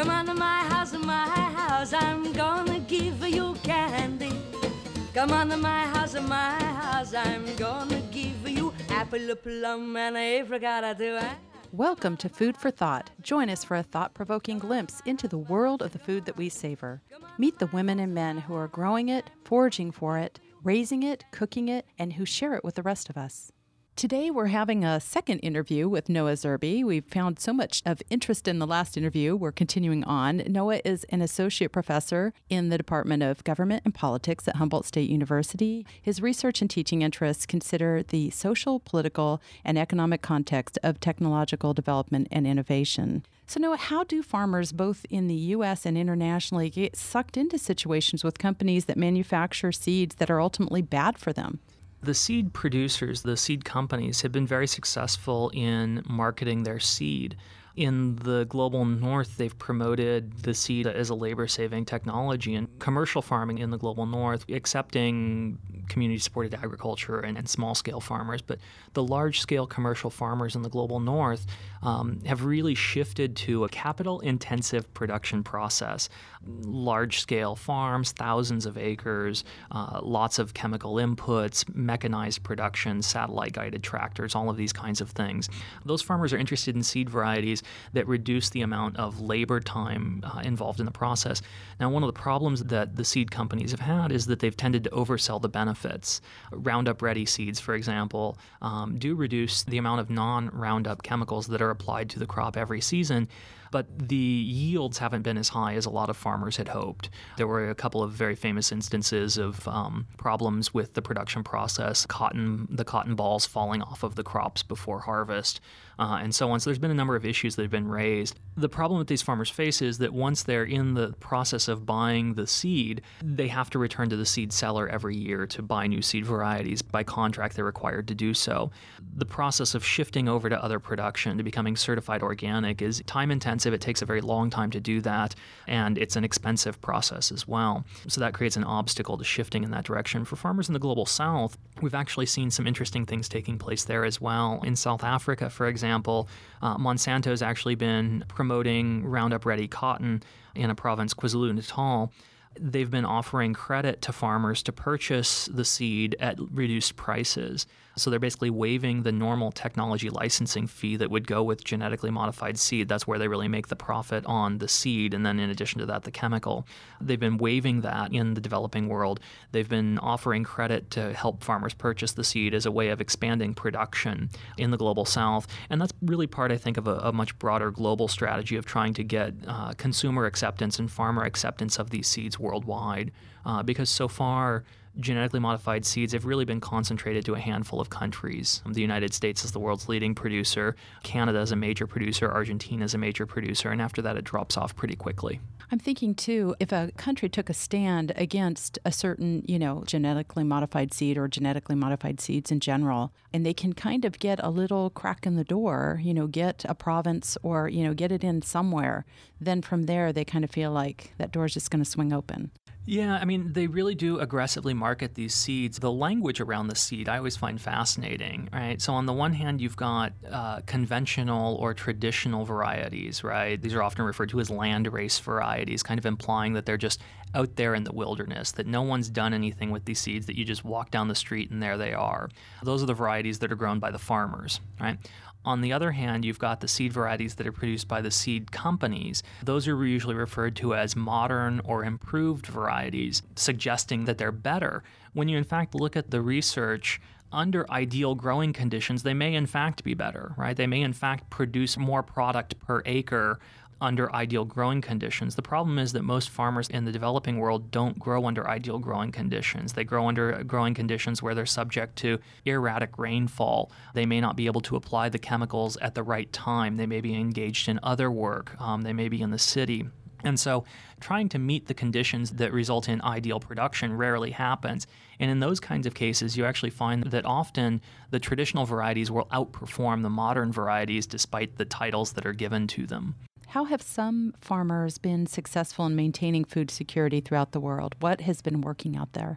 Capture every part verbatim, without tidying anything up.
Come on to my house, my house, I'm gonna give you candy. Come on to my house, my house, I'm gonna give you apple, a plum, and a apricot too. Welcome to Food for Thought. Join us for a thought-provoking glimpse into the world of the food that we savor. Meet the women and men who are growing it, foraging for it, raising it, cooking it, and who share it with the rest of us. Today, we're having a second interview with Noah Zerbe. We've found so much of interest in the last interview. We're continuing on. Noah is an associate professor in the Department of Government and Politics at Humboldt State University. His research and teaching interests consider the social, political, and economic context of technological development and innovation. So, Noah, how do farmers both in the U S and internationally get sucked into situations with companies that manufacture seeds that are ultimately bad for them? The seed producers, the seed companies, have been very successful in marketing their seed. In the global north, they've promoted the seed as a labor-saving technology, and commercial farming in the global north, accepting community-supported agriculture and, and small-scale farmers. But the large-scale commercial farmers in the global north um, have really shifted to a capital-intensive production process. Large-scale farms, thousands of acres, uh, lots of chemical inputs, mechanized production, satellite-guided tractors, all of these kinds of things. Those farmers are interested in seed varieties that reduce the amount of labor time uh, involved in the process. Now, one of the problems that the seed companies have had is that they've tended to oversell the benefits. Roundup Ready seeds, for example, um, do reduce the amount of non-Roundup chemicals that are applied to the crop every season, but the yields haven't been as high as a lot of farmers had hoped. There were a couple of very famous instances of um, problems with the production process, cotton, the cotton balls falling off of the crops before harvest, uh, and so on. So there's been a number of issues that have been raised. The problem that these farmers face is that once they're in the process of buying the seed, they have to return to the seed seller every year to buy new seed varieties. By contract, they're required to do so. The process of shifting over to other production, to becoming certified organic, is time-intensive. It takes a very long time to do that, and it's an expensive process as well. So that creates an obstacle to shifting in that direction. For farmers in the global south, we've actually seen some interesting things taking place there as well. In South Africa, for example, uh, Monsanto has actually been promoting Roundup Ready cotton in a province, KwaZulu-Natal. They've been offering credit to farmers to purchase the seed at reduced prices. So they're basically waiving the normal technology licensing fee that would go with genetically modified seed. That's where they really make the profit on the seed, and then in addition to that, the chemical. They've been waiving that in the developing world. They've been offering credit to help farmers purchase the seed as a way of expanding production in the global south. And that's really part, I think, of a, a much broader global strategy of trying to get uh, consumer acceptance and farmer acceptance of these seeds worldwide, uh, because so far, genetically modified seeds have really been concentrated to a handful of countries. The United States is the world's leading producer, Canada is a major producer, Argentina is a major producer, and after that it drops off pretty quickly. I'm thinking, too, if a country took a stand against a certain, you know, genetically modified seed or genetically modified seeds in general, and they can kind of get a little crack in the door, you know, get a province or, you know, get it in somewhere, then from there they kind of feel like that door's just going to swing open. Yeah, I mean, they really do aggressively market these seeds. The language around the seed I always find fascinating, right? So on the one hand, you've got uh, conventional or traditional varieties, right? These are often referred to as landrace varieties, kind of implying that they're just out there in the wilderness, that no one's done anything with these seeds, that you just walk down the street and there they are. Those are the varieties that are grown by the farmers, right? On the other hand, you've got the seed varieties that are produced by the seed companies. Those are usually referred to as modern or improved varieties, suggesting that they're better. When you in fact look at the research, under ideal growing conditions, they may in fact be better, right? They may in fact produce more product per acre under ideal growing conditions. The problem is that most farmers in the developing world don't grow under ideal growing conditions. They grow under growing conditions where they're subject to erratic rainfall. They may not be able to apply the chemicals at the right time. They may be engaged in other work. Um, they may be in the city. And so trying to meet the conditions that result in ideal production rarely happens. And in those kinds of cases, you actually find that often the traditional varieties will outperform the modern varieties despite the titles that are given to them. How have some farmers been successful in maintaining food security throughout the world? What has been working out there?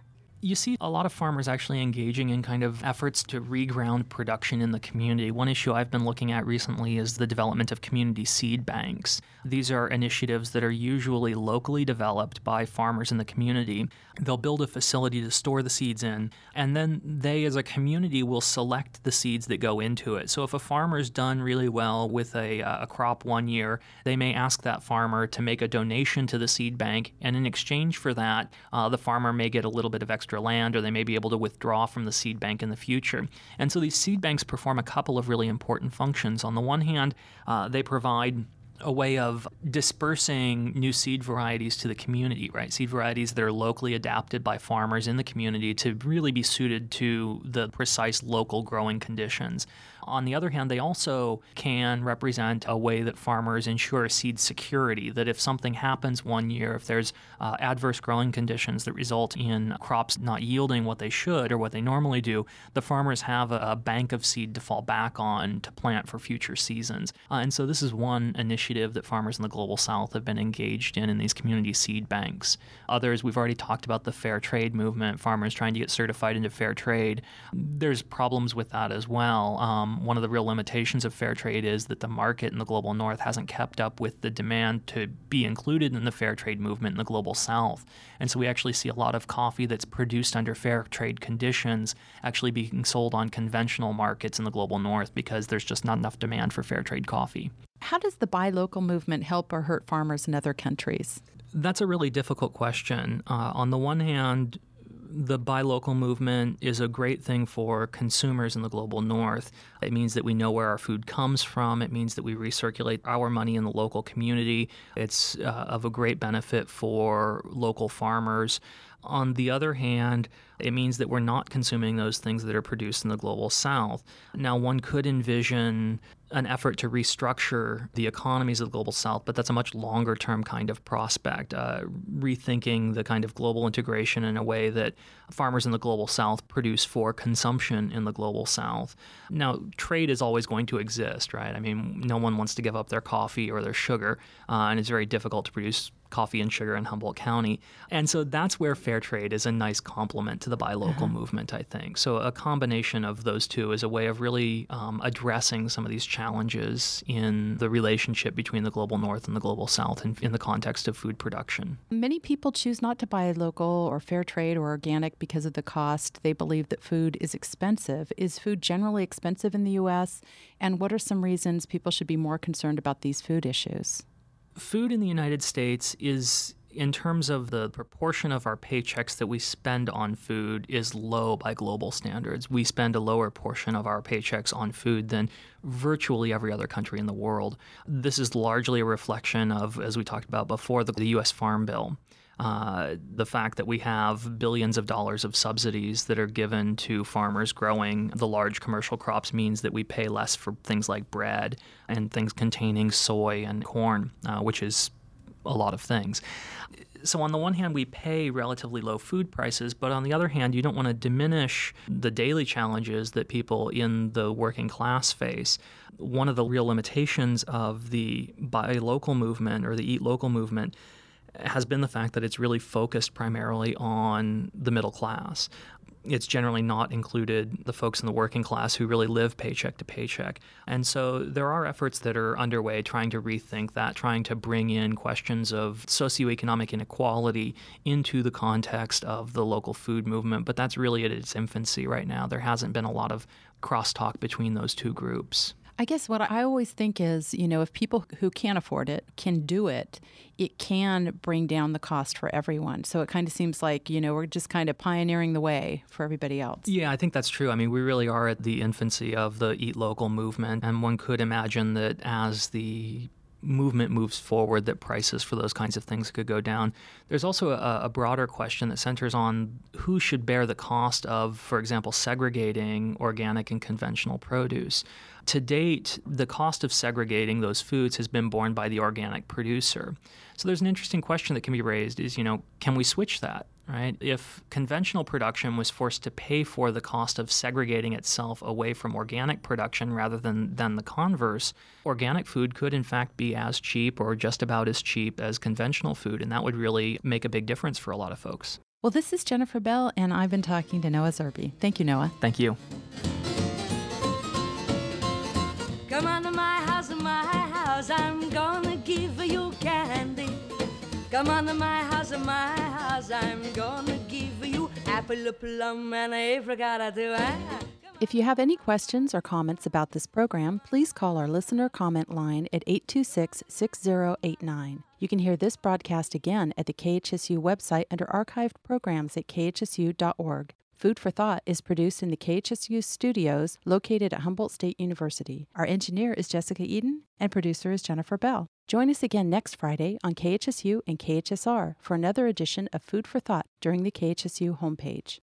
You see a lot of farmers actually engaging in kind of efforts to reground production in the community. One issue I've been looking at recently is the development of community seed banks. These are initiatives that are usually locally developed by farmers in the community. They'll build a facility to store the seeds in, and then they as a community will select the seeds that go into it. So if a farmer's done really well with a, uh, a crop one year, they may ask that farmer to make a donation to the seed bank, and in exchange for that, uh, the farmer may get a little bit of extra land, or they may be able to withdraw from the seed bank in the future. And so these seed banks perform a couple of really important functions. On the one hand, uh, they provide a way of dispersing new seed varieties to the community, right? Seed varieties that are locally adapted by farmers in the community to really be suited to the precise local growing conditions. On the other hand, they also can represent a way that farmers ensure seed security, that if something happens one year, if there's uh, adverse growing conditions that result in crops not yielding what they should or what they normally do, the farmers have a, a bank of seed to fall back on to plant for future seasons. Uh, and so this is one initiative that farmers in the Global South have been engaged in, in these community seed banks. Others, we've already talked about the fair trade movement, farmers trying to get certified into fair trade. There's problems with that as well. Um, One of the real limitations of fair trade is that the market in the Global North hasn't kept up with the demand to be included in the fair trade movement in the Global South. And so we actually see a lot of coffee that's produced under fair trade conditions actually being sold on conventional markets in the Global North because there's just not enough demand for fair trade coffee. How does the buy local movement help or hurt farmers in other countries? That's a really difficult question. Uh, on the one hand, the buy local movement is a great thing for consumers in the Global North. It means that we know where our food comes from. It means that we recirculate our money in the local community. It's uh, of a great benefit for local farmers. On the other hand, it means that we're not consuming those things that are produced in the Global South. Now, one could envision an effort to restructure the economies of the Global South, but that's a much longer-term kind of prospect, uh, rethinking the kind of global integration in a way that farmers in the Global South produce for consumption in the Global South. Now, trade is always going to exist, right? I mean, no one wants to give up their coffee or their sugar, uh, and it's very difficult to produce coffee and sugar in Humboldt County. And so that's where fair trade is a nice complement to the buy local uh-huh. movement, I think. So a combination of those two is a way of really um, addressing some of these challenges in the relationship between the Global North and the Global South in, in the context of food production. Many people choose not to buy local or fair trade or organic because of the cost. They believe that food is expensive. Is food generally expensive in the U S? And what are some reasons people should be more concerned about these food issues? Food in the United States is, in terms of the proportion of our paychecks that we spend on food, is low by global standards. We spend a lower portion of our paychecks on food than virtually every other country in the world. This is largely a reflection of, as we talked about before, the, the U S Farm Bill. Uh, the fact that we have billions of dollars of subsidies that are given to farmers growing the large commercial crops means that we pay less for things like bread and things containing soy and corn, uh, which is a lot of things. So on the one hand, we pay relatively low food prices, but on the other hand, you don't want to diminish the daily challenges that people in the working class face. One of the real limitations of the buy local movement or the eat local movement has been the fact that it's really focused primarily on the middle class. It's generally not included the folks in the working class who really live paycheck to paycheck. And so there are efforts that are underway trying to rethink that, trying to bring in questions of socioeconomic inequality into the context of the local food movement. But that's really at its infancy right now. There hasn't been a lot of crosstalk between those two groups. I guess what I always think is, you know, if people who can't afford it can do it, it can bring down the cost for everyone. So it kind of seems like, you know, we're just kind of pioneering the way for everybody else. Yeah, I think that's true. I mean, we really are at the infancy of the Eat Local movement, and one could imagine that as the movement moves forward that prices for those kinds of things could go down. There's also a, a broader question that centers on who should bear the cost of, for example, segregating organic and conventional produce. To date, the cost of segregating those foods has been borne by the organic producer. So there's an interesting question that can be raised is, you know, can we switch that? Right? If conventional production was forced to pay for the cost of segregating itself away from organic production rather than, than the converse, organic food could in fact be as cheap or just about as cheap as conventional food, and that would really make a big difference for a lot of folks. Well, this is Jennifer Bell, and I've been talking to Noah Zerbe. Thank you, Noah. Thank you. Come on to my house, my house, I'm gonna give you candy. Come on to my house, my house, I'm gonna give you apple, plum, and apricot too. If you have any questions or comments about this program, please call our listener comment line at eight two six, six zero eight nine. You can hear this broadcast again at the K H S U website under archived programs at k h s u dot org. Food for Thought is produced in the K H S U studios located at Humboldt State University. Our engineer is Jessica Eden, and producer is Jennifer Bell. Join us again next Friday on K H S U and K H S R for another edition of Food for Thought during the K H S U homepage.